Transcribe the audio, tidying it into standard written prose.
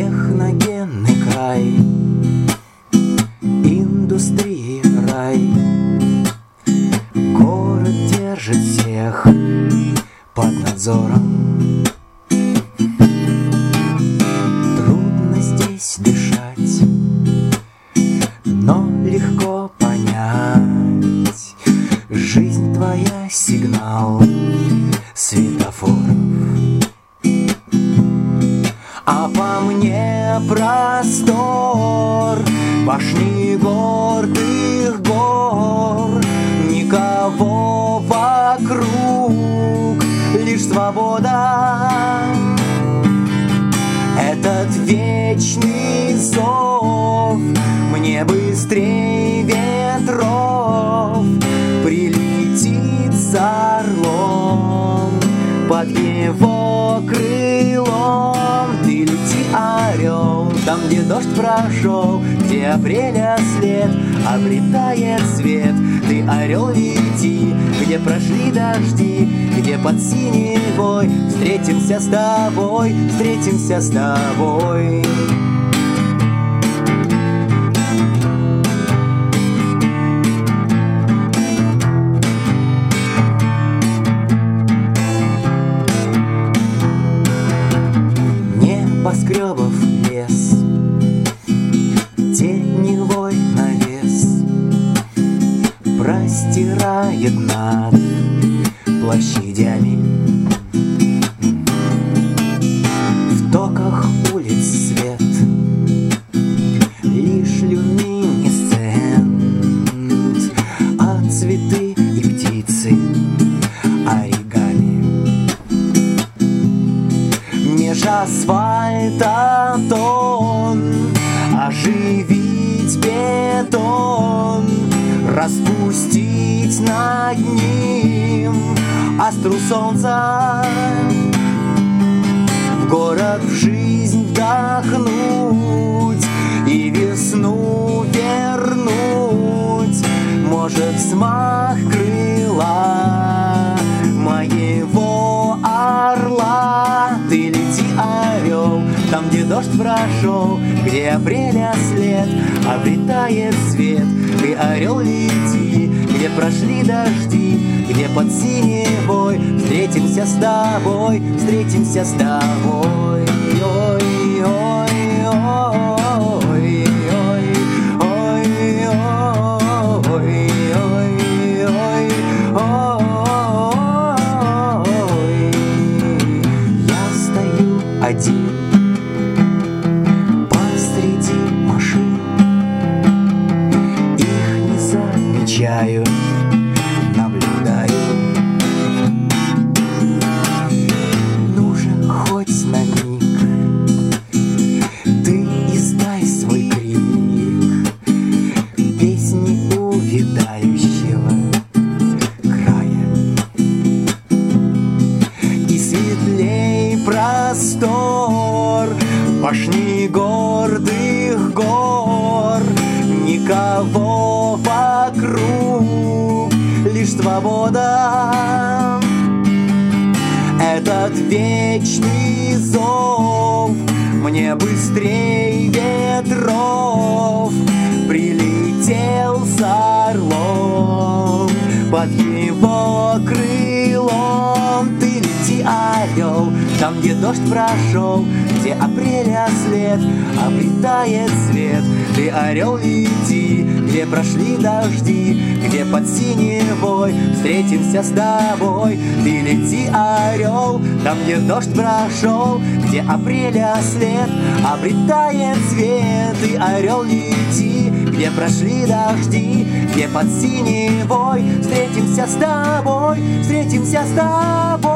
Техногенный край, индустрии рай. Город держит всех под надзором. Трудно здесь дышать, но легко понять. Жизнь твоя сигнал светофоров. А по мне простор башни гордых гор. Никого вокруг, лишь свобода. Этот вечный зов мне быстрей ветров прилетит за орлом под его крылом. Ты лети, орел, там, где дождь прошел, где апреля след обретает свет. Ты, орел, лети, где прошли дожди, где под синевой встретимся с тобой, встретимся с тобой. Небоскребов лес, теневой навес простирает над площадями. В токах улиц свет, лишь люминесцент, а цветы и птицы оригами. Меж асфальта тон, оживить бетон, распустить над ним астру солнца. В город, в жизнь вдохнуть и весну вернуть. Может, взмах крыла моего орла. Ты лети, орел, там, где дождь прошел, где апреля след обретает свет. Ты, орел, лети, где прошли дожди, где под синевой встретимся с тобой, встретимся с тобой. Я стою один посреди машин, их не замечаю, наблюдаю. Нужен хоть на миг, ты издай свой крик, песни увядающего края. И светлей простор башни гордых гор. Никого вокруг, лишь свобода. Этот вечный зов мне быстрей ветров прилетел с орлом под его крылом. Ты лети, орел, там, где дождь прошел, где апреля след обретает свет. Ты, орел, лети, где прошли дожди, где под синевой встретимся с тобой. Ты лети, орел, там, где дождь прошел, где апреля след обретает свет. Ты, орел, лети, где прошли дожди, где под синевой встретимся с тобой, встретимся с тобой.